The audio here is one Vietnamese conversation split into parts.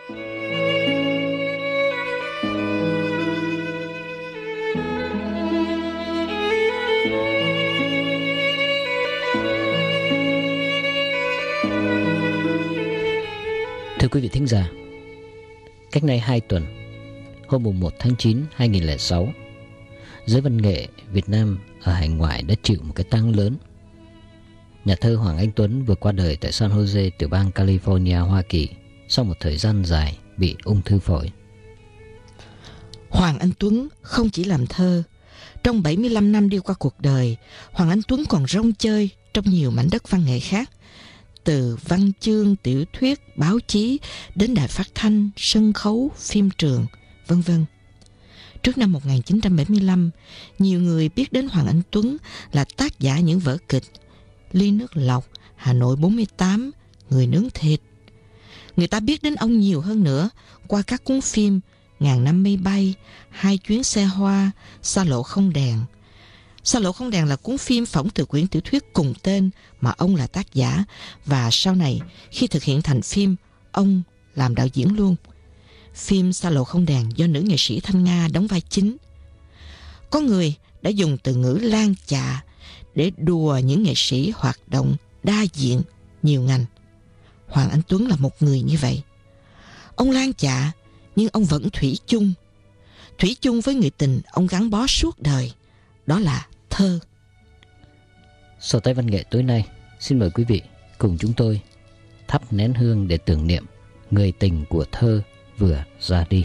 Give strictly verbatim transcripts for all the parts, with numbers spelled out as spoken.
Thưa quý vị thính giả, cách nay hai tuần, hôm mùng một tháng chín năm hai nghìn lẻ sáu, giới văn nghệ Việt Nam ở hải ngoại đã chịu một cái tang lớn. Nhà thơ Hoàng Anh Tuấn vừa qua đời tại San Jose, tiểu bang California, Hoa Kỳ, sau một thời gian dài bị ung thư phổi. Hoàng Anh Tuấn không chỉ làm thơ. Trong bảy mươi lăm năm đi qua cuộc đời, Hoàng Anh Tuấn còn rong chơi trong nhiều mảnh đất văn nghệ khác, từ văn chương, tiểu thuyết, báo chí đến đài phát thanh, sân khấu, phim trường, vân vân. Trước năm một nghìn chín trăm bảy mươi lăm, nhiều người biết đến Hoàng Anh Tuấn là tác giả những vở kịch Ly Nước Lọc, Hà Nội bốn mươi tám, Người Nướng Thịt. Người ta biết đến ông nhiều hơn nữa qua các cuốn phim Ngàn Năm Mây Bay, Hai Chuyến Xe Hoa, Xa Lộ Không Đèn. Xa Lộ Không Đèn là cuốn phim phỏng từ quyển tiểu thuyết cùng tên mà ông là tác giả, và sau này khi thực hiện thành phim, ông làm đạo diễn luôn. Phim Xa Lộ Không Đèn do nữ nghệ sĩ Thanh Nga đóng vai chính. Có người đã dùng từ ngữ lan chạ để đùa những nghệ sĩ hoạt động đa diện nhiều ngành. Hoàng Anh Tuấn là một người như vậy. Ông lan chạ nhưng ông vẫn thủy chung. Thủy chung với người tình ông gắn bó suốt đời, đó là thơ. Sau tay văn nghệ tối nay, xin mời quý vị cùng chúng tôi thắp nén hương để tưởng niệm người tình của thơ vừa ra đi.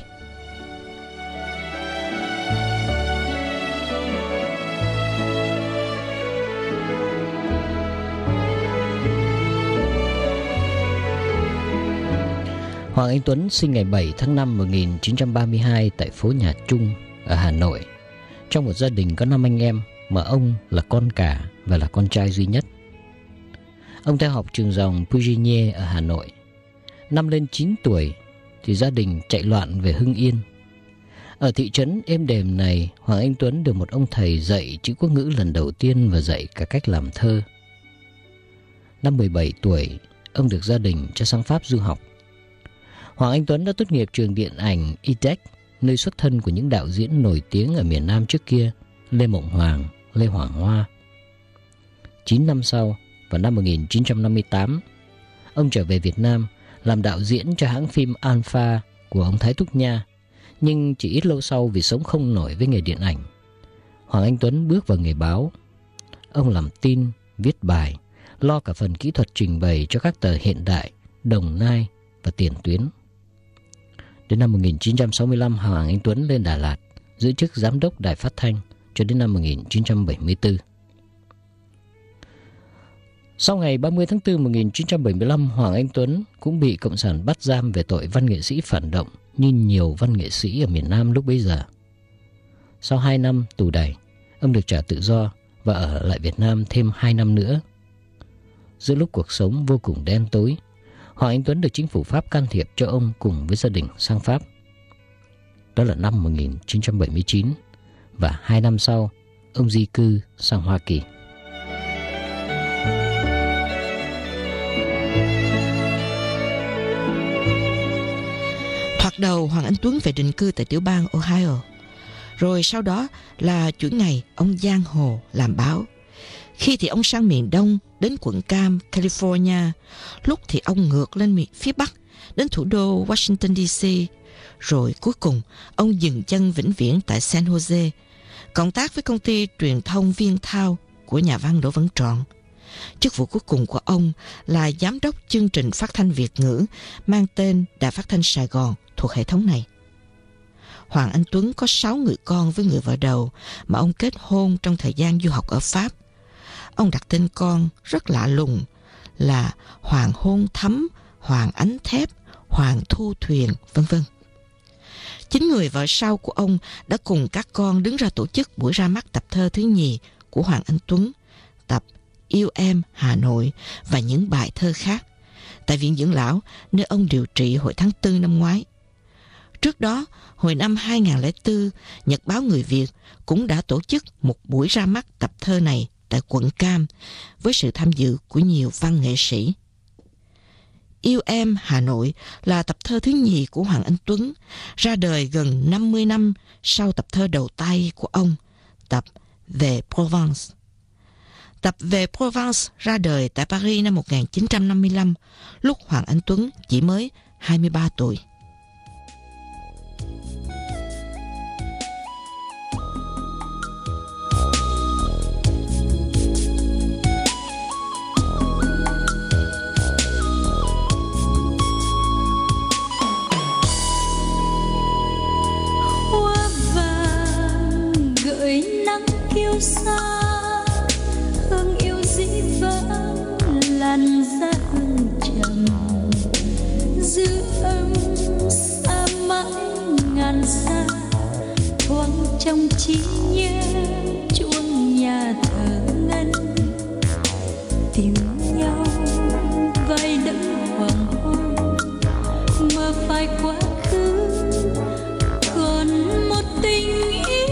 Hoàng Anh Tuấn sinh ngày bảy tháng năm một nghìn chín trăm ba mươi hai tại phố Nhà Trung ở Hà Nội, trong một gia đình có năm anh em mà ông là con cả và là con trai duy nhất. Ông theo học trường dòng Puigny ở Hà Nội. Năm lên chín tuổi thì gia đình chạy loạn về Hưng Yên. Ở thị trấn êm đềm này, Hoàng Anh Tuấn được một ông thầy dạy chữ quốc ngữ lần đầu tiên và dạy cả cách làm thơ. Năm mười bảy tuổi, ông được gia đình cho sang Pháp du học. Hoàng Anh Tuấn đã tốt nghiệp trường điện ảnh i đê e xê, nơi xuất thân của những đạo diễn nổi tiếng ở miền Nam trước kia, Lê Mộng Hoàng, Lê Hoàng Hoa. Chín năm sau, vào năm một nghìn chín trăm năm mươi tám, ông trở về Việt Nam làm đạo diễn cho hãng phim Alpha của ông Thái Túc Nha, nhưng chỉ ít lâu sau vì sống không nổi với nghề điện ảnh, Hoàng Anh Tuấn bước vào nghề báo. Ông làm tin, viết bài, lo cả phần kỹ thuật trình bày cho các tờ Hiện Đại, Đồng Nai và Tiền Tuyến. Đến năm một nghìn chín trăm sáu mươi lăm, Hoàng Anh Tuấn lên Đà Lạt giữ chức giám đốc đài phát thanh cho đến năm một nghìn chín trăm bảy mươi tư. Sau ngày ba mươi tháng tư một nghìn chín trăm bảy mươi lăm, Hoàng Anh Tuấn cũng bị Cộng sản bắt giam về tội văn nghệ sĩ phản động như nhiều văn nghệ sĩ ở miền Nam lúc bấy giờ. Sau hai năm tù đầy, ông được trả tự do và ở lại Việt Nam thêm hai năm nữa. Giữa lúc cuộc sống vô cùng đen tối, Hoàng Anh Tuấn được chính phủ Pháp can thiệp cho ông cùng với gia đình sang Pháp. Đó là năm một nghìn chín trăm bảy mươi chín, và hai năm sau, ông di cư sang Hoa Kỳ. Thoạt đầu Hoàng Anh Tuấn về định cư tại tiểu bang Ohio. Rồi sau đó là chuỗi ngày ông giang hồ làm báo. Khi thì ông sang miền Đông đến quận Cam, California. Lúc thì ông ngược lên miền phía Bắc đến thủ đô Washington đê xê. Rồi cuối cùng ông dừng chân vĩnh viễn tại San Jose, cộng tác với công ty truyền thông Viên Thao của nhà văn Đỗ Văn Trọn. Chức vụ cuối cùng của ông là giám đốc chương trình phát thanh Việt ngữ mang tên Đài Phát thanh Sài Gòn thuộc hệ thống này. Hoàng Anh Tuấn có sáu người con với người vợ đầu mà ông kết hôn trong thời gian du học ở Pháp. Ông đặt tên con rất lạ lùng là Hoàng Hôn Thắm, Hoàng Ánh Thép, Hoàng Thu Thuyền, vân vân. Chính người vợ sau của ông đã cùng các con đứng ra tổ chức buổi ra mắt tập thơ thứ nhì của Hoàng Anh Tuấn, tập Yêu Em Hà Nội và những bài thơ khác, tại Viện Dưỡng Lão, nơi ông điều trị hồi tháng tư năm ngoái. Trước đó, hồi năm hai nghìn lẻ bốn, Nhật báo Người Việt cũng đã tổ chức một buổi ra mắt tập thơ này tại quận Cam với sự tham dự của nhiều văn nghệ sĩ. Yêu Em Hà Nội là tập thơ thứ nhì của Hoàng Anh Tuấn, ra đời gần năm mươi năm sau tập thơ đầu tay của ông, tập Về Provence. Tập Về Provence ra đời tại Paris năm một nghìn chín trăm năm mươi lăm, lúc Hoàng Anh Tuấn chỉ mới hai mươi ba tuổi. Kiêu sa hương yêu dĩ vãng làn da hương trầm dư âm xa mãi ngàn xa thoáng trong trí nhớ chuông nhà thờ ngân tìm nhau vai đẫm hoàng hôn mơ phai quá khứ còn một tình yêu.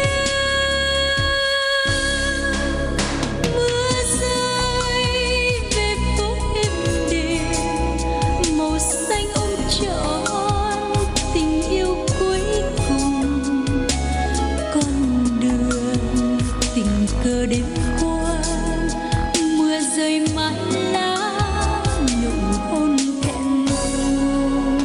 Đêm qua mưa rơi mãi lá nụ hôn thẹn thùng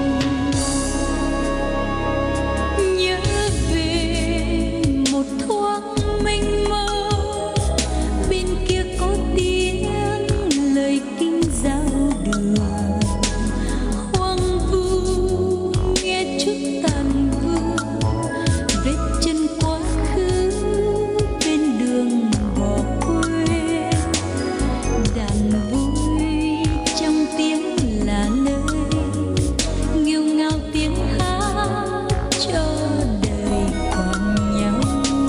nhớ về một thoáng mênh mông bên kia có tiếng lời kinh giao đường hoang vu nghe chút tàn vương vết chân quá khứ bên đường bỏ quên đàn vui trong tiếng là lời nghêu ngao tiếng hát cho đời còn nhau.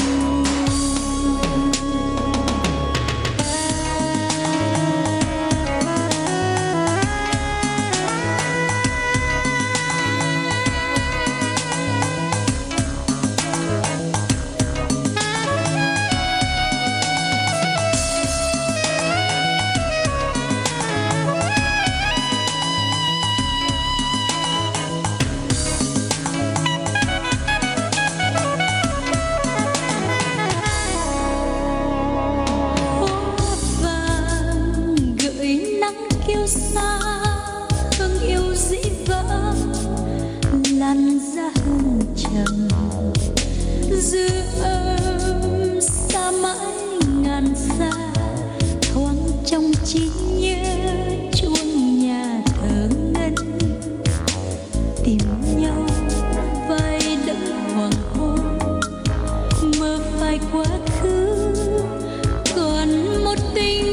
Kiêu sa hương yêu dĩ vãng làn da hương trầm dư âm xa mãi ngàn xa thoáng trong trí nhớ chuông nhà thờ ngân tìm nhau vai đẫm hoàng hôn mơ phai quá khứ còn một tình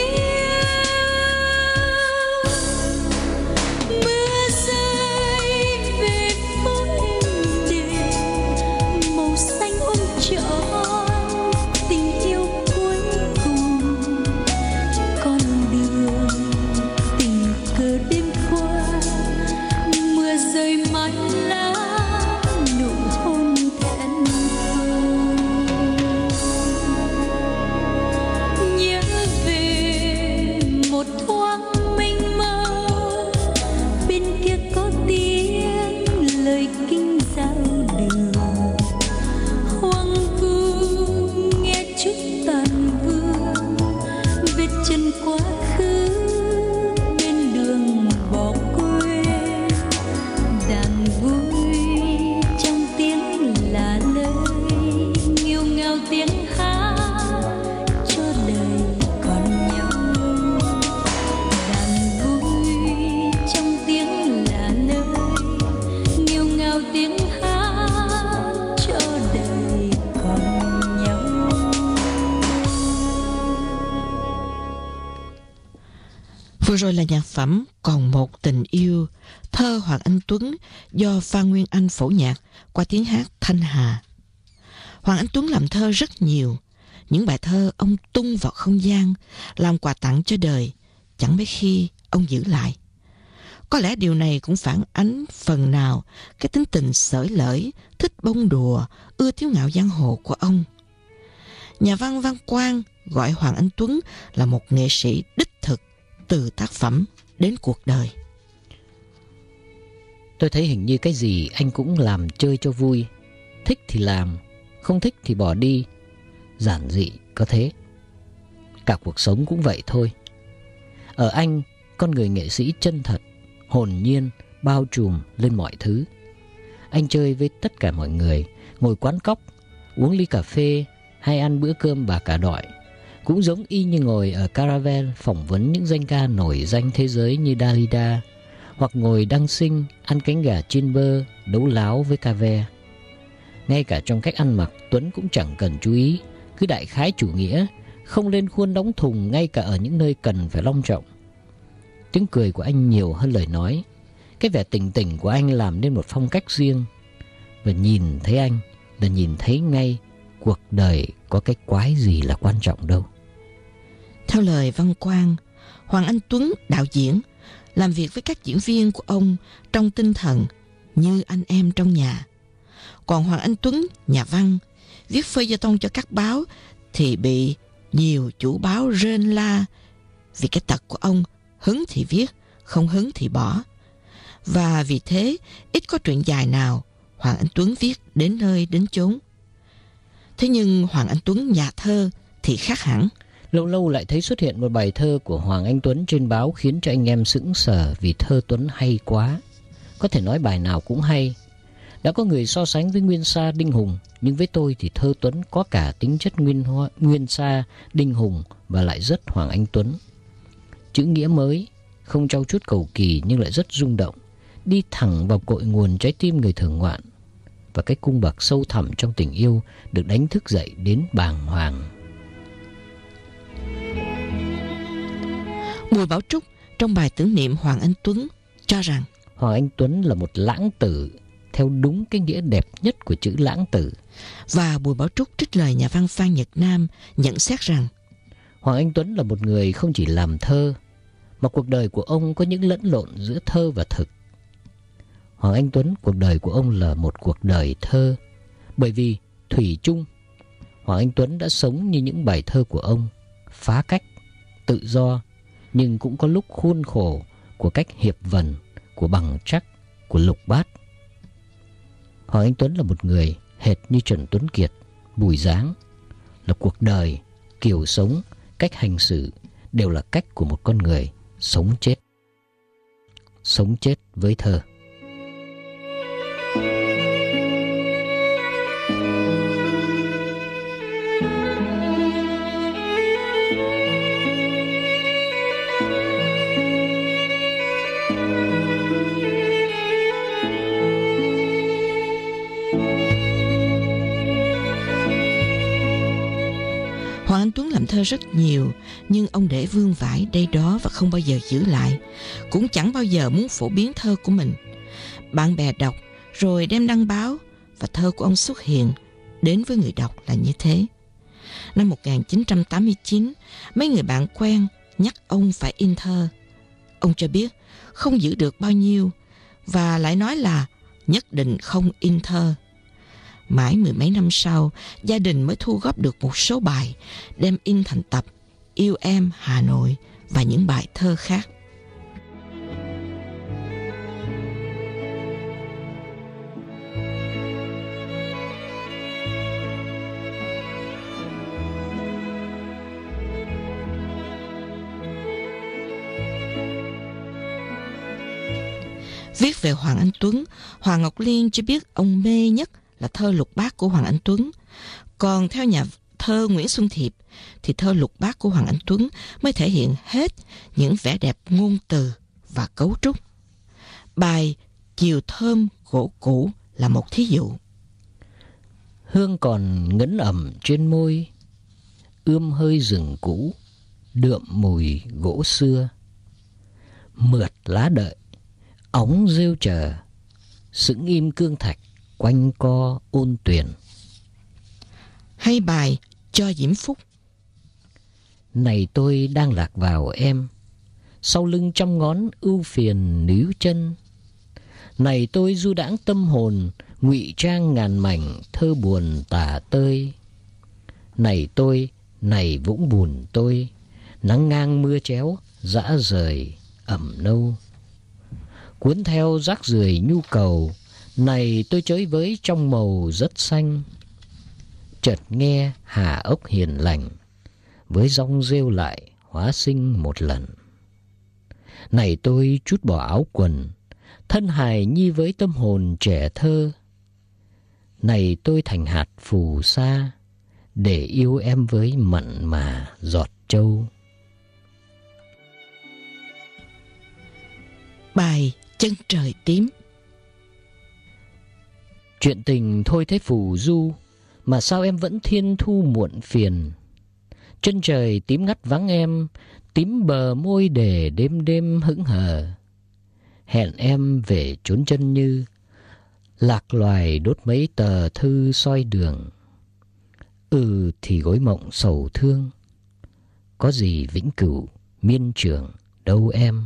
Vừa rồi là nhạc phẩm Còn Một Tình Yêu, thơ Hoàng Anh Tuấn do Phan Nguyên Anh phổ nhạc qua tiếng hát Thanh Hà. Hoàng Anh Tuấn làm thơ rất nhiều. Những bài thơ ông tung vào không gian, làm quà tặng cho đời, chẳng mấy khi ông giữ lại. Có lẽ điều này cũng phản ánh phần nào cái tính tình xởi lởi, thích bông đùa, ưa tiếu ngạo giang hồ của ông. Nhà văn Văn Quang gọi Hoàng Anh Tuấn là một nghệ sĩ đích thực từ tác phẩm đến cuộc đời. Tôi thấy hình như cái gì anh cũng làm chơi cho vui. Thích thì làm, không thích thì bỏ đi. Giản dị có thế. Cả cuộc sống cũng vậy thôi. Ở anh, con người nghệ sĩ chân thật, hồn nhiên, bao trùm lên mọi thứ. Anh chơi với tất cả mọi người, ngồi quán cóc, uống ly cà phê hay ăn bữa cơm bà cả đọi. Cũng giống y như ngồi ở Caravel phỏng vấn những danh ca nổi danh thế giới như Dalida, hoặc ngồi đăng sinh ăn cánh gà chiên bơ đấu láo với cà ve. Ngay cả trong cách ăn mặc, Tuấn cũng chẳng cần chú ý, cứ đại khái chủ nghĩa, không lên khuôn đóng thùng ngay cả ở những nơi cần phải long trọng. Tiếng cười của anh nhiều hơn lời nói. Cái vẻ tỉnh tỉnh của anh làm nên một phong cách riêng. Và nhìn thấy anh là nhìn thấy ngay cuộc đời có cái quái gì là quan trọng đâu. Theo lời Văn Quang, Hoàng Anh Tuấn, đạo diễn, làm việc với các diễn viên của ông trong tinh thần như anh em trong nhà. Còn Hoàng Anh Tuấn, nhà văn, viết feuilleton cho các báo thì bị nhiều chủ báo rên la vì cái tật của ông hứng thì viết, không hứng thì bỏ. Và vì thế ít có truyện dài nào Hoàng Anh Tuấn viết đến nơi đến chốn. Thế nhưng Hoàng Anh Tuấn nhà thơ thì khác hẳn. Lâu lâu lại thấy xuất hiện một bài thơ của Hoàng Anh Tuấn trên báo khiến cho anh em sững sờ vì thơ Tuấn hay quá. Có thể nói bài nào cũng hay. Đã có người so sánh với Nguyên Sa, Đinh Hùng, nhưng với tôi thì thơ Tuấn có cả tính chất Nguyên, Hoa, Nguyên Sa, Đinh Hùng và lại rất Hoàng Anh Tuấn. Chữ nghĩa mới, không trau chuốt cầu kỳ nhưng lại rất rung động, đi thẳng vào cội nguồn trái tim người thưởng ngoạn. Và cái cung bậc sâu thẳm trong tình yêu được đánh thức dậy đến bàng hoàng. Bùi Bảo Trúc trong bài tưởng niệm Hoàng Anh Tuấn cho rằng Hoàng Anh Tuấn là một lãng tử theo đúng cái nghĩa đẹp nhất của chữ lãng tử. Và Bùi Bảo Trúc trích lời nhà văn Phan Nhật Nam nhận xét rằng Hoàng Anh Tuấn là một người không chỉ làm thơ, mà cuộc đời của ông có những lẫn lộn giữa thơ và thực. Hoàng Anh Tuấn, cuộc đời của ông là một cuộc đời thơ, bởi vì thủy chung Hoàng Anh Tuấn đã sống như những bài thơ của ông, phá cách, tự do, nhưng cũng có lúc khuôn khổ của cách hiệp vần, của bằng trắc, của lục bát. Hoàng Anh Tuấn là một người hệt như Trần Tuấn Kiệt, Bùi Giáng, là cuộc đời, kiểu sống, cách hành xử đều là cách của một con người sống chết. Sống chết với thơ. Hoàng Anh Tuấn làm thơ rất nhiều, nhưng ông để vương vãi đây đó và không bao giờ giữ lại, cũng chẳng bao giờ muốn phổ biến thơ của mình. Bạn bè đọc rồi đem đăng báo, và thơ của ông xuất hiện đến với người đọc là như thế. Năm một nghìn chín trăm tám mươi chín, mấy người bạn quen nhắc ông phải in thơ. Ông cho biết không giữ được bao nhiêu, và lại nói là nhất định không in thơ. Mãi mười mấy năm sau, gia đình mới thu góp được một số bài, đem in thành tập Yêu Em Hà Nội và những bài thơ khác. Viết về Hoàng Anh Tuấn, Hoàng Ngọc Liên cho biết ông mê nhất là thơ lục bát của Hoàng Anh Tuấn. Còn theo nhà thơ Nguyễn Xuân Thiệp thì thơ lục bát của Hoàng Anh Tuấn mới thể hiện hết những vẻ đẹp ngôn từ và cấu trúc. Bài Chiều Thơm Gỗ Cũ là một thí dụ. Hương còn ngấn ẩm trên môi, ươm hơi rừng cũ, đượm mùi gỗ xưa. Mượt lá đợi, óng rêu chờ, sững im cương thạch, quanh co ôn tuyền. Hay bài Cho Diễm Phúc. Này tôi đang lạc vào em, sau lưng trăm ngón ưu phiền níu chân. Này tôi du đãng tâm hồn, ngụy trang ngàn mảnh thơ buồn tả tơi. Này tôi, này vũng bùn tôi, nắng ngang mưa chéo, dã rời ẩm nâu. cuốn theo rác rưởi nhu cầu, này tôi chới với trong màu rất xanh. Chợt nghe hà ốc hiền lành, với rong rêu lại hóa sinh một lần. Này tôi trút bỏ áo quần, thân hài nhi với tâm hồn trẻ thơ. Này tôi thành hạt phù sa, để yêu em với mặn mà giọt trâu. Bài Chân trời tím. Chuyện tình thôi thế phù du, mà sao em vẫn thiên thu muộn phiền. Chân trời tím ngắt vắng em, tím bờ môi để đêm đêm hững hờ. Hẹn em về chốn chân như, lạc loài đốt mấy tờ thư soi đường. Ừ thì gối mộng sầu thương, có gì vĩnh cửu miên trường đâu em.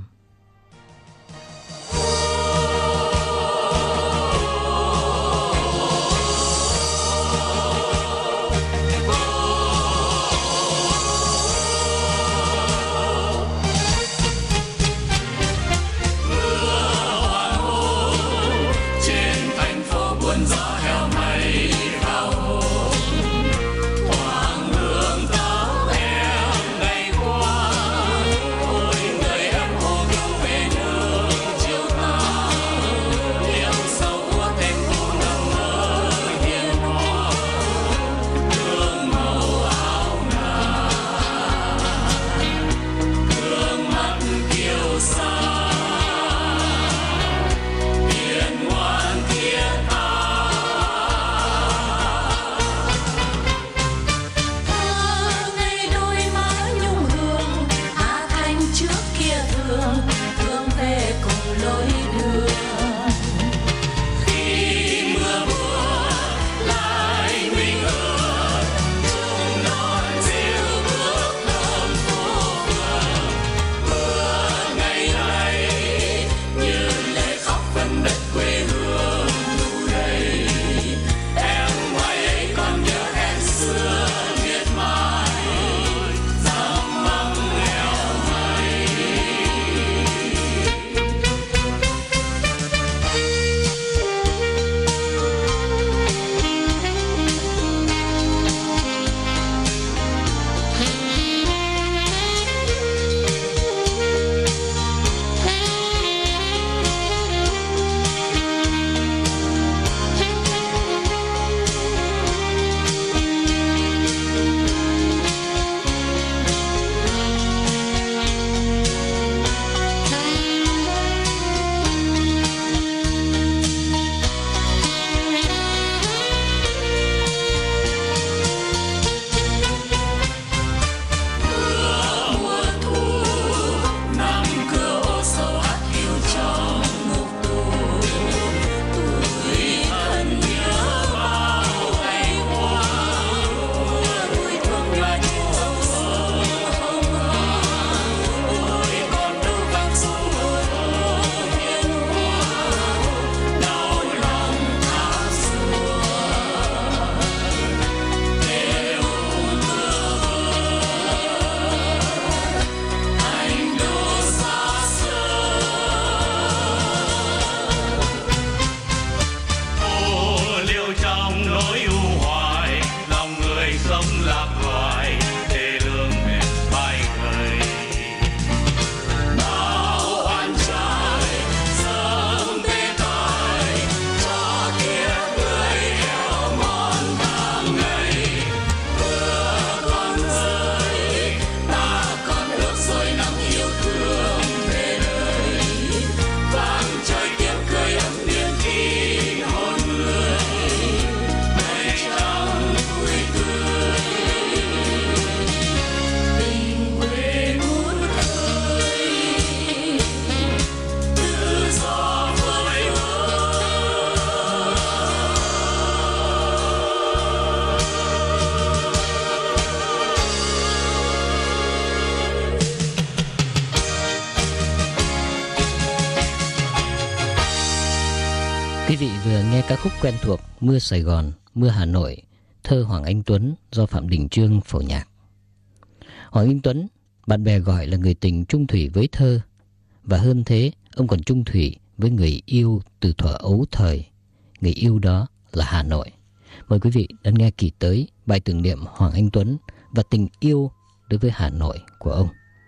Quý vị vừa nghe ca khúc quen thuộc Mưa Sài Gòn, Mưa Hà Nội, thơ Hoàng Anh Tuấn do Phạm Đình Chương phổ nhạc. Hoàng Anh Tuấn, bạn bè gọi là người tình chung thủy với thơ, và hơn thế, ông còn chung thủy với người yêu từ thuở ấu thời. Người yêu đó là Hà Nội. Mời quý vị đón nghe kỳ tới bài tưởng niệm Hoàng Anh Tuấn và tình yêu đối với Hà Nội của ông.